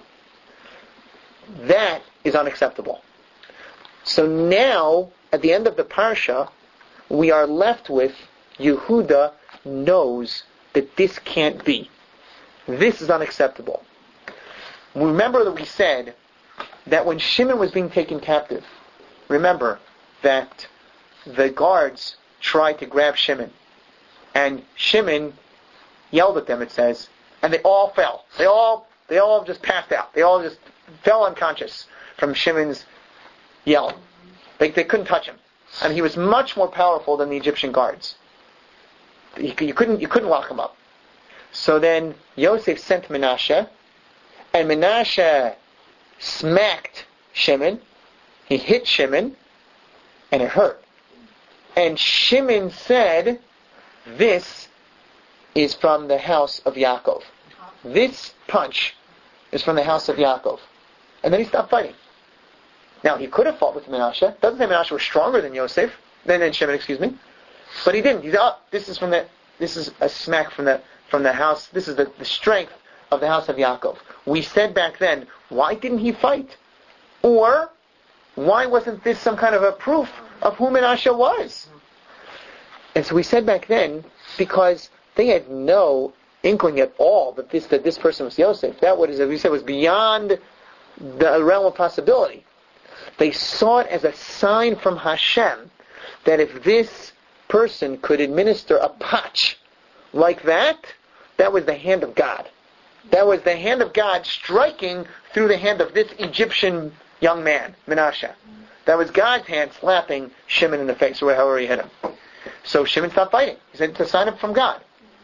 That is unacceptable. So now, at the end of the parsha, we are left with Yehuda knows that this can't be. This is unacceptable. Remember that we said that when Shimon was being taken captive, remember that the guards tried to grab Shimon, and Shimon yelled at them, it says, and they all fell. They all just passed out. They all just fell unconscious from Shimon's yell. They couldn't touch him. And he was much more powerful than the Egyptian guards. You couldn't lock him up. So then Yosef sent Menashe, and Menashe smacked Shimon. He hit Shimon, and it hurt. And Shimon said, this is from the house of Yaakov. This punch is from the house of Yaakov. And then he stopped fighting. Now, he could have fought with Menashe. Doesn't say Menashe was stronger than Yosef, than Shimon, but he didn't. He said, this is a smack from the house. This is the strength of the house of Yaakov. We said back then, why didn't he fight? Or, why wasn't this some kind of a proof of who Menashe was? And so we said back then, because they had no inkling at all that this person was Yosef. That was, as we said, was beyond the realm of possibility. They saw it as a sign from Hashem that if this person could administer a patch like that, that was the hand of God. That was the hand of God striking through the hand of this Egyptian young man, Menashe. That was God's hand slapping Shimon in the face, or however he hit him. So Shimon stopped fighting. He said, it's a sign from God.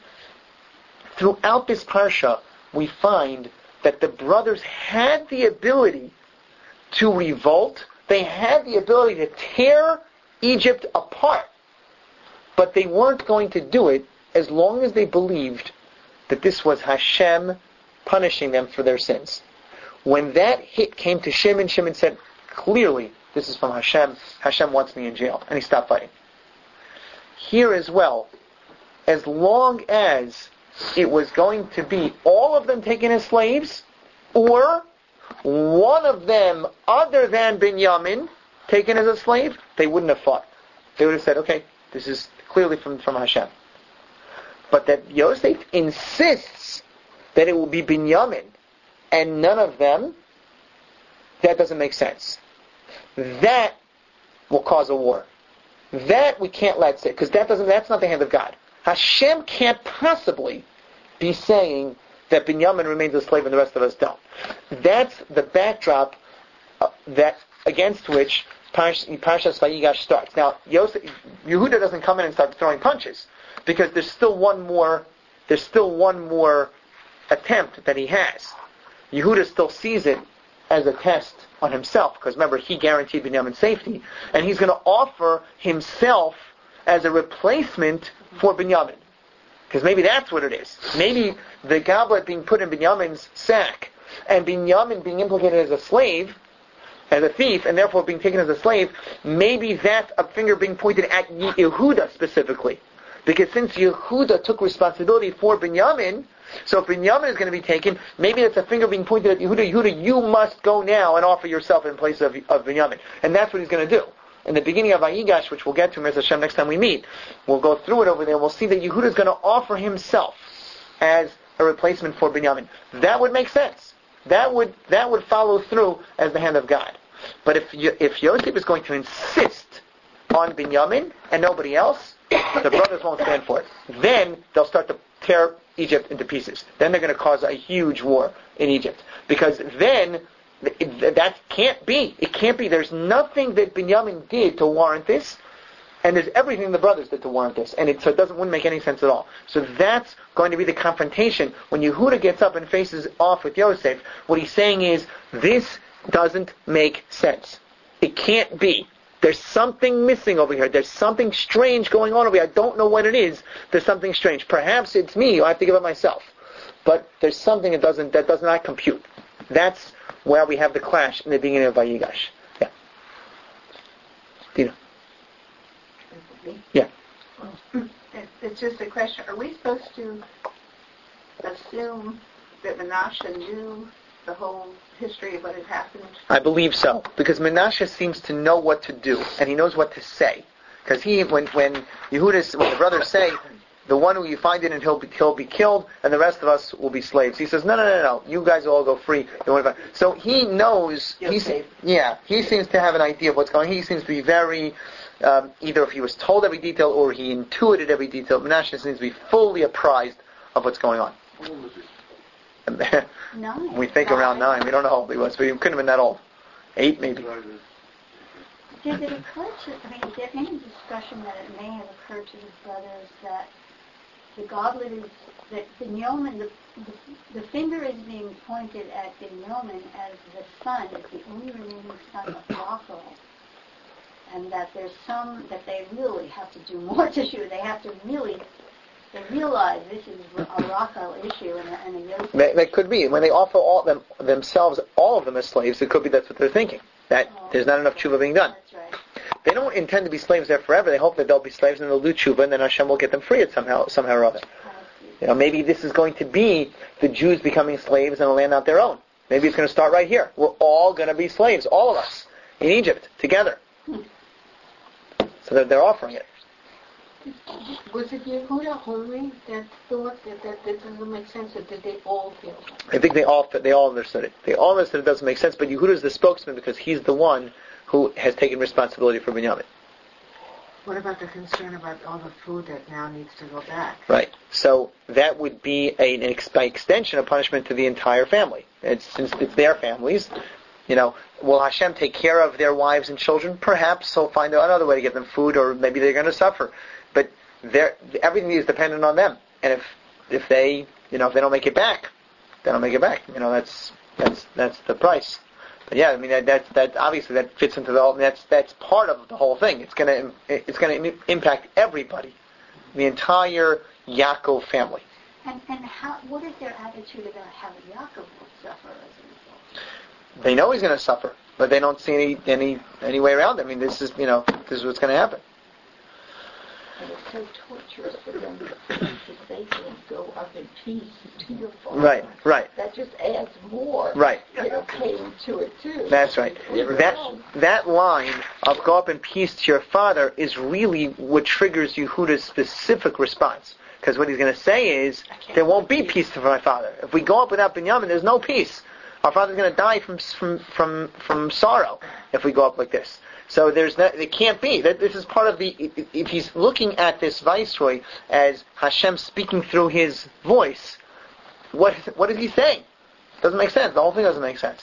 Throughout this parsha, we find that the brothers had the ability to revolt. They had the ability to tear Egypt apart. But they weren't going to do it as long as they believed that this was Hashem punishing them for their sins. When that hit came to Shimon, Shimon said, clearly, this is from Hashem. Hashem wants me in jail. And he stopped fighting. Here as well, as long as it was going to be all of them taken as slaves, or one of them other than Binyamin taken as a slave, they wouldn't have fought. They would have said, okay, this is clearly from Hashem. But that Yosef insists that it will be Binyamin and none of them, that doesn't make sense. That will cause a war. That we can't let sit, because that's not the hand of God. Hashem can't possibly be saying that Binyamin remains a slave and the rest of us don't. That's the backdrop that against which Parshas Vayigash starts. Now, Yehuda doesn't come in and start throwing punches, because there's still one more attempt that he has. Yehuda still sees it as a test on himself, because remember, he guaranteed Binyamin's safety, and he's going to offer himself as a replacement for Binyamin. Because maybe that's what it is. Maybe the goblet being put in Binyamin's sack, and Binyamin being implicated as a slave, as a thief, and therefore being taken as a slave, maybe that's a finger being pointed at Yehuda specifically. Because since Yehuda took responsibility for Binyamin, so if Binyamin is going to be taken, maybe it's a finger being pointed at Yehuda. Yehuda, you must go now and offer yourself in place of Binyamin. And that's what he's going to do. In the beginning of Vayigash, which we'll get to, Mirz Hashem, next time we meet, we'll go through it over there, we'll see that Yehuda is going to offer himself as a replacement for Binyamin. That would make sense. That would follow through as the hand of God. But if Yosef is going to insist on Binyamin and nobody else, the brothers won't stand for it. Then they'll start to tear Egypt into pieces. Then they're going to cause a huge war in Egypt. Because then, that can't be. It can't be. There's nothing that Binyamin did to warrant this. And there's everything the brothers did to warrant this, and so wouldn't make any sense at all. So that's going to be the confrontation when Yehuda gets up and faces off with Yosef. What he's saying is, this doesn't make sense. It can't be. There's something missing over here. There's something strange going on over here. I don't know what it is. There's something strange. Perhaps it's me. I have to give up myself. But there's something that does not compute. That's where we have the clash in the beginning of Vayigash. Yeah. Dina. Yeah. It's just a question. Are we supposed to assume that Menashe knew the whole history of what had happened? I believe so, because Menashe seems to know what to do, and he knows what to say. Because when the brothers say, the one who you find it and he'll be killed, and the rest of us will be slaves. He says, no, you guys will all go free. So he knows. He seems to have an idea of what's going on. He seems to be very. Either if he was told every detail or he intuited every detail, Menashe seems to be fully apprised of what's going on. No. We think around 9. We don't know how old he was, but he couldn't have been that old. 8 maybe. Did it occur is there any discussion that it may have occurred to his brothers that the goblet is, that Binyamin, the finger is being pointed at Binyamin as the son, as the only remaining son of Rachel, and that that they really have to do more to shoot. They have to they realize this is a Rachel issue and a Yosef. That could be. When they offer all of them as slaves, it could be that's what they're thinking. That there's not enough tshuva being done. That's right. They don't intend to be slaves there forever. They hope that they'll be slaves and they'll do tshuva, and then Hashem will get them free somehow or other. Maybe this is going to be the Jews becoming slaves and a land out their own. Maybe it's going to start right here. We're all going to be slaves, all of us, in Egypt, together. So they're offering it. Was it Yehuda only that thought that doesn't make sense, or did they all feel that? I think they all understood it. They all understood it doesn't make sense, but Yehuda is the spokesman because he's the one who has taken responsibility for Binyamin. What about the concern about all the food that now needs to go back? Right. So that would be by extension a punishment to the entire family. Since it's their families, will Hashem take care of their wives and children? Perhaps He'll find out another way to get them food, or maybe they're going to suffer. But everything is dependent on them. And if they don't make it back, they don't make it back. That's the price. But yeah, I mean that obviously that fits into the whole. That's part of the whole thing. It's going to impact everybody, the entire Yaakov family. And what is their attitude about how Yaakov will suffer as a result? They know he's going to suffer, but they don't see any way around it. I mean, this is what's going to happen. And it's so torturous for them to say to him, go up in peace to your father. Right. That just adds more. Right. Pain to it too. That's right. That line of go up in peace to your father is really what triggers Yehuda's specific response. Because what he's going to say is, there won't be peace for my father. If we go up without Binyamin, there's no peace. Our father's going to die from sorrow if we go up like this. So it can't be. This is part of if he's looking at this viceroy as Hashem speaking through his voice, what is he saying? Doesn't make sense. The whole thing doesn't make sense.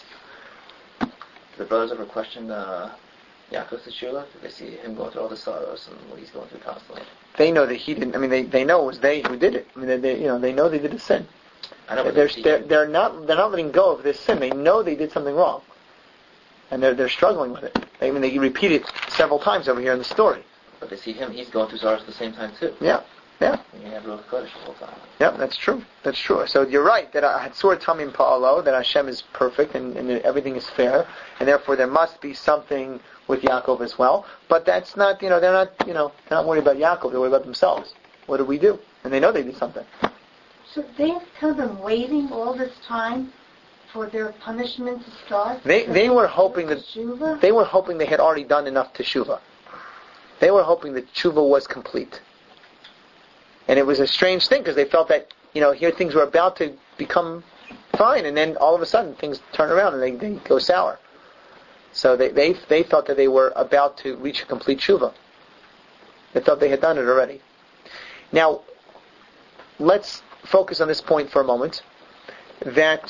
The brothers ever questioned Yaakov's teshuvah? Did they see him going through all the sorrows and what he's going through constantly? They know that he didn't. I mean, they know it was they who did it. I mean, they know they did a sin. I know, they're not letting go of this sin. They know they did something wrong, and they're struggling with it. I mean, they repeat it several times over here in the story. But they see him; he's going through sorrows at the same time too. Yeah. And you have Ruach Kodesh the whole time. Yeah, that's true. So you're right that Hatzur Tamim Pa'alo, that Hashem is perfect and everything is fair, and therefore there must be something with Yaakov as well. But that's not. They're not worried about Yaakov. They're worried about themselves. What do we do? And they know they did something. So they've kind of been waiting all this time for their punishment to start. They were hoping they had already done enough teshuvah. They were hoping that teshuvah was complete. And it was a strange thing because they felt that here things were about to become fine, and then all of a sudden things turn around and they go sour. So they thought that they were about to reach a complete teshuvah. They thought they had done it already. Now, let's focus on this point for a moment. That,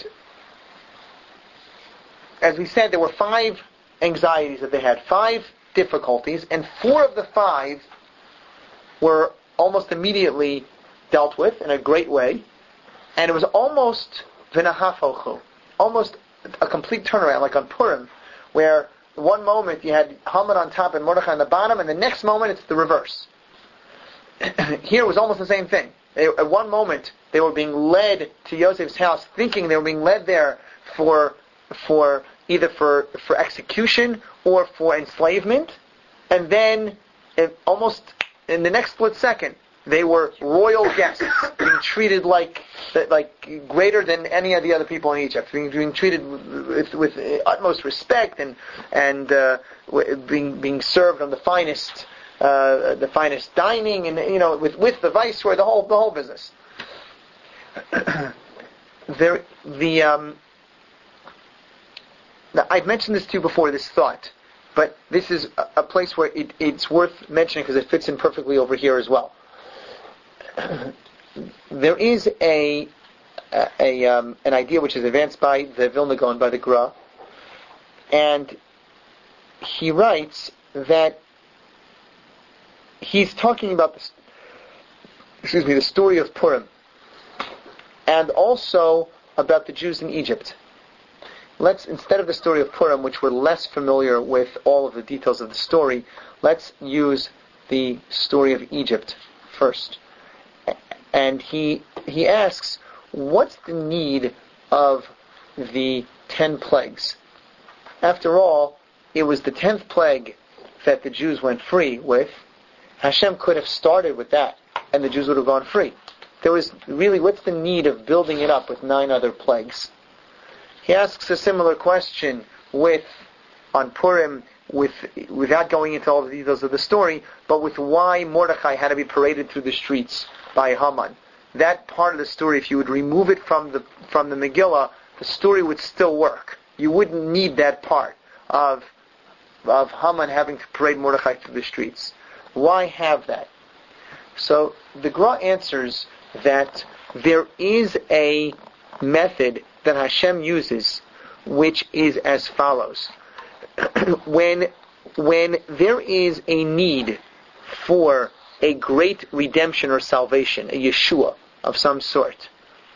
as we said, there were 5 anxieties that they had, 5 difficulties, and 4 of the 5 were almost immediately dealt with in a great way, and it was almost v'nahafochu, almost a complete turnaround, like on Purim, where one moment you had Haman on top and Mordechai on the bottom, and the next moment it's the reverse. Here it was almost the same thing. At one moment they were being led to Yosef's house, thinking they were being led there for either for execution or for enslavement, and then almost in the next split second they were royal guests, being treated like greater than any of the other people in Egypt, being treated with utmost respect and being served on the finest dining, and with the viceroy, the whole business. Now, I've mentioned this to you before, this thought, but this is a place where it's worth mentioning because it fits in perfectly over here as well. There is an idea which is advanced by the Vilna Gaon, by the Gra, and he writes that he's talking about the story of Purim, and also about the Jews in Egypt. Instead of the story of Purim, which we're less familiar with all of the details of the story, let's use the story of Egypt first. And he asks, what's the need of the 10 plagues? After all, it was the 10th plague that the Jews went free with. Hashem could have started with that, and the Jews would have gone free. There was really, what's the need of building it up with 9 other plagues? He asks a similar question on Purim, without going into all the details of the story, but with why Mordechai had to be paraded through the streets by Haman. That part of the story, if you would remove it from the Megillah, the story would still work. You wouldn't need that part of Haman having to parade Mordechai through the streets. Why have that? So the Gra answers that there is a method that Hashem uses, which is as follows. When there is a need for a great redemption or salvation, a Yeshua of some sort,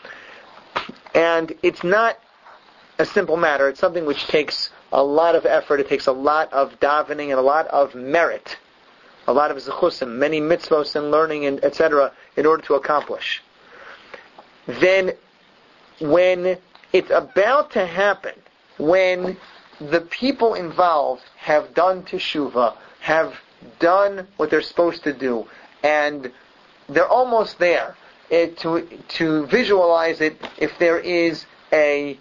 and it's not a simple matter, it's something which takes a lot of effort, it takes a lot of davening and a lot of merit, a lot of zechusim, many mitzvos and learning and etc. in order to accomplish. Then when it's about to happen, when the people involved have done teshuvah, have done what they're supposed to do, and they're almost there, to visualize it, if there is that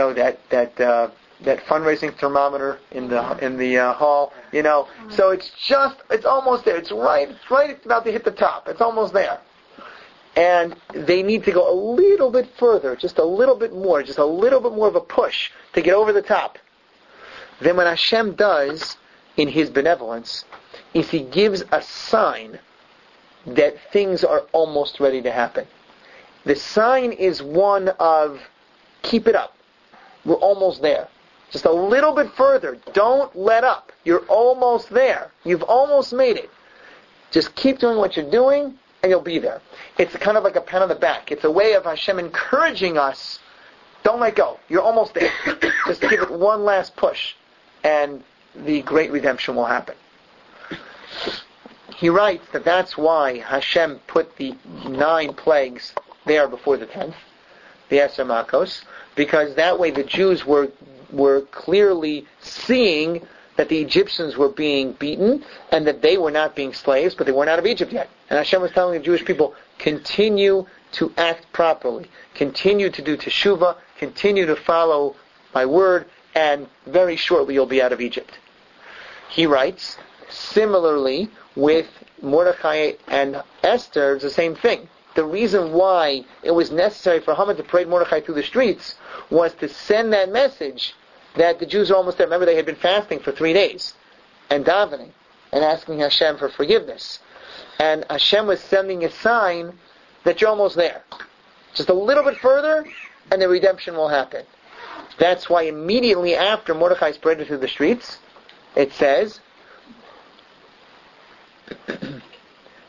fundraising thermometer in the hall, so it's almost there. It's right about to hit the top. It's almost there. And they need to go a little bit further, just a little bit more of a push to get over the top. Then what Hashem does in His benevolence is He gives a sign that things are almost ready to happen. The sign is one of, keep it up. We're almost there. Just a little bit further. Don't let up. You're almost there. You've almost made it. Just keep doing what you're doing, and you'll be there. It's kind of like a pat on the back. It's a way of Hashem encouraging us, don't let go. You're almost there. Just give it one last push, and the great redemption will happen. He writes that that's why Hashem put the 9 plagues there before the 10th, the Eser Makos, because that way the Jews were clearly seeing that the Egyptians were being beaten and that they were not being slaves, but they weren't out of Egypt yet. And Hashem was telling the Jewish people, continue to act properly, continue to do teshuvah, continue to follow my word, and very shortly you'll be out of Egypt. He writes, similarly, with Mordechai and Esther, it's the same thing. The reason why it was necessary for Haman to parade Mordechai through the streets was to send that message that the Jews are almost there. Remember, they had been fasting for 3 days and davening and asking Hashem for forgiveness. And Hashem was sending a sign that you're almost there. Just a little bit further, and the redemption will happen. That's why immediately after Mordechai is paraded through the streets, it says,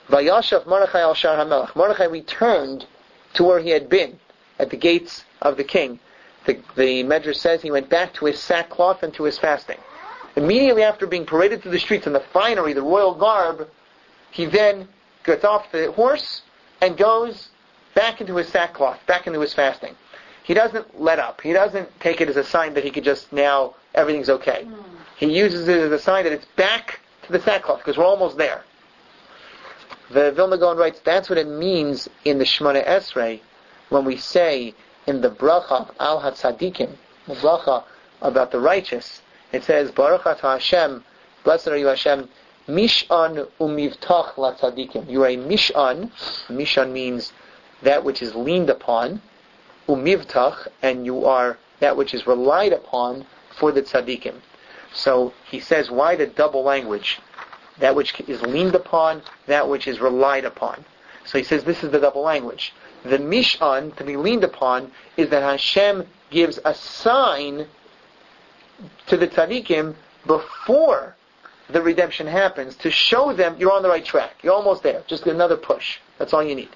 Vayashav Mordechai al Shar HaMelech. Mordechai returned to where he had been, at the gates of the king. The Medrash says he went back to his sackcloth and to his fasting. Immediately after being paraded through the streets in the finery, the royal garb, he then gets off the horse and goes back into his sackcloth, back into his fasting. He doesn't let up. He doesn't take it as a sign that he could just now, everything's okay. He uses it as a sign that it's back to the sackcloth, because we're almost there. The Vilna Gaon writes, that's what it means in the Shemona Esrei, when we say in the bracha al hatzadikim, the bracha about the righteous, it says, Baruch atah Hashem, blessed are you Hashem, Mish'an umivtach latzadikim. You are a Mish'an. Mish'an means that which is leaned upon, umivtach, and you are that which is relied upon for the tzadikim. So he says, why the double language? That which is leaned upon, that which is relied upon. So he says this is the double language. The Mish'an, to be leaned upon, is that Hashem gives a sign to the tzaddikim before the redemption happens to show them you're on the right track. You're almost there. Just another push. That's all you need.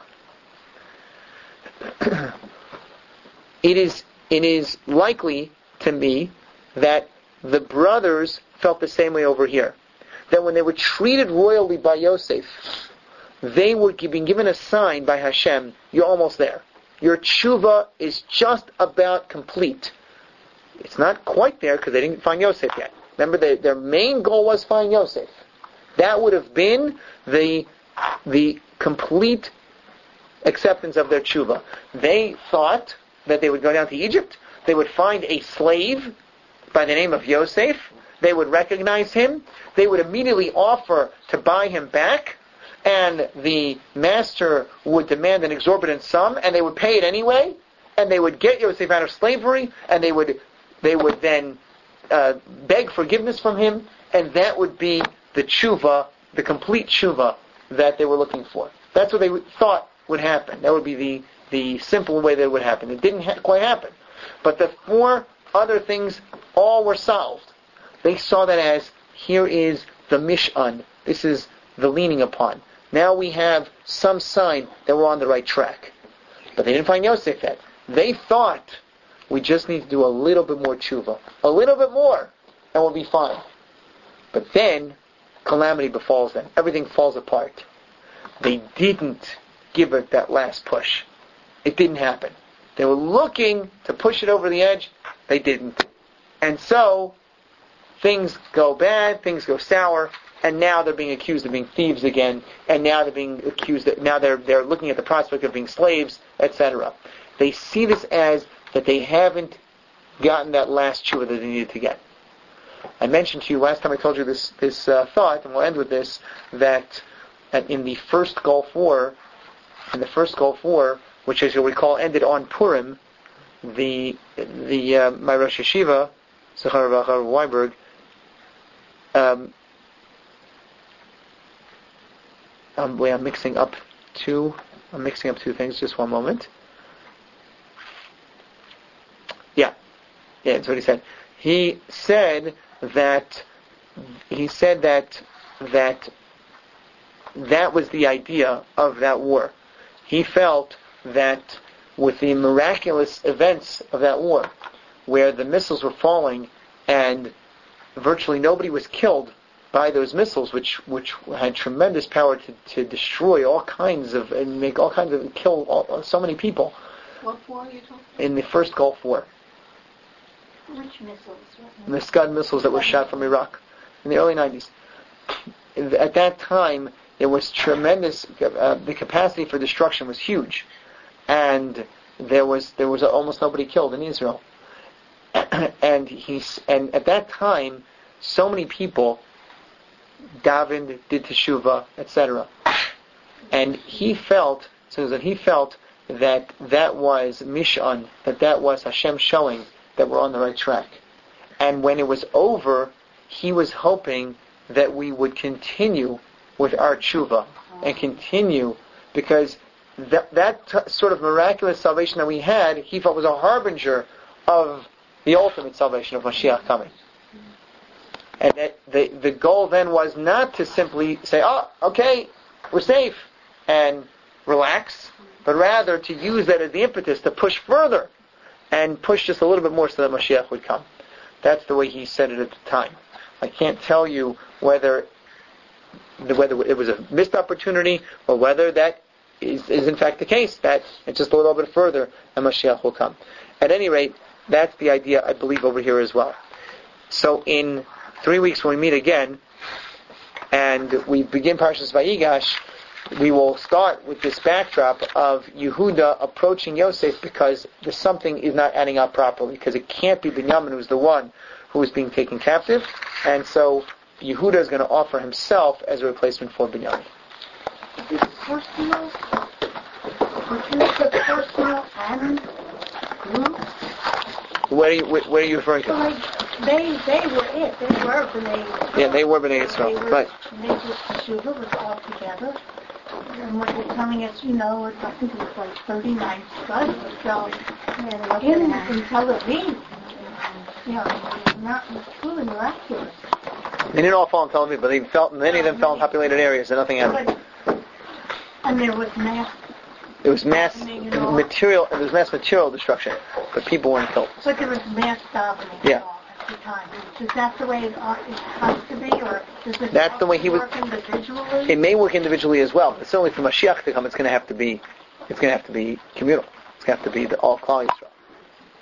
It is likely to me that the brothers felt the same way over here. That when they were treated royally by Yosef, they were being given a sign by Hashem, you're almost there. Your tshuva is just about complete. It's not quite there because they didn't find Yosef yet. Remember, their main goal was find Yosef. That would have been the complete acceptance of their tshuva. They thought that they would go down to Egypt, they would find a slave by the name of Yosef, they would recognize him, they would immediately offer to buy him back, and the master would demand an exorbitant sum, and they would pay it anyway, and they would get Yosef out of slavery, and they would then beg forgiveness from him, and that would be the tshuva, the complete tshuva that they were looking for. That's what they thought would happen. That would be the simple way that it would happen. It didn't quite happen. But the four other things all were solved. They saw that as, here is the mish'an. This is the leaning upon. Now we have some sign that we're on the right track. But they didn't find Yosef yet. They thought, we just need to do a little bit more tshuva. A little bit more, and we'll be fine. But then, calamity befalls them. Everything falls apart. They didn't give it that last push. It didn't happen. They were looking to push it over the edge. They didn't. And so, things go bad, things go sour, and now they're being accused of being thieves again, and now they're being accused, now they're looking at the prospect of being slaves, etc. They see this as that they haven't gotten that last tshuva that they needed to get. I mentioned to you last time I told you this thought, and we'll end with this, that in the first Gulf War, which as you'll recall ended on Purim, my Rosh Yeshiva, Zechar Bachar Weinberg, I'm mixing up two things. Just one moment. Yeah, that's what he said. He said that was the idea of that war. He felt that with the miraculous events of that war, where the missiles were falling and virtually nobody was killed by those missiles, which had tremendous power to destroy all kinds of, and make all kinds of, kill so many people. What war are you talking about? In the first Gulf War. Which missiles? The Scud missiles that were shot from Iraq in the early 90s. At that time, there was tremendous, the capacity for destruction was huge. And there was almost nobody killed in Israel. And at that time, so many people davened, did teshuvah, etc. And he felt that was Mish'an, that was Hashem showing that we're on the right track. And when it was over, he was hoping that we would continue with our tshuva and continue, because that sort of miraculous salvation that we had, he felt was a harbinger of the ultimate salvation of Mashiach coming. And that the goal then was not to simply say, oh, okay, we're safe, and relax, but rather to use that as the impetus to push further and push just a little bit more so that Mashiach would come. That's the way he said it at the time. I can't tell you whether it was a missed opportunity or whether that is in fact the case, that it's just a little bit further and Mashiach will come. At any rate, that's the idea, I believe, over here as well. So in 3 weeks when we meet again, and we begin Parshas Vayigash, we will start with this backdrop of Yehuda approaching Yosef because something is not adding up properly, because it can't be Binyamin who's the one who is being taken captive, and so Yehuda is going to offer himself as a replacement for Binyamin. Is this personal? Was this a personal and group? Where are you referring So to? like, they were it. They were B'nai Yisrael. Yeah, they were B'nai Yisrael, right. And they just, Teshuvah was all together. And what you're telling us, I think it was like 39 studies. So, in Tel Aviv, truly miraculous. They didn't all fall in Tel Aviv, but many of them fell in populated areas, and nothing happened. And there was mass. It was mass material. It was mass material destruction, but people weren't killed. But there was mass davening at the time. Is that the way it has to be, or does it That's the way he work individually? It may work individually as well, but certainly for Mashiach to come, it's going to have to be communal. It's going to have to be all Klal Yisrael.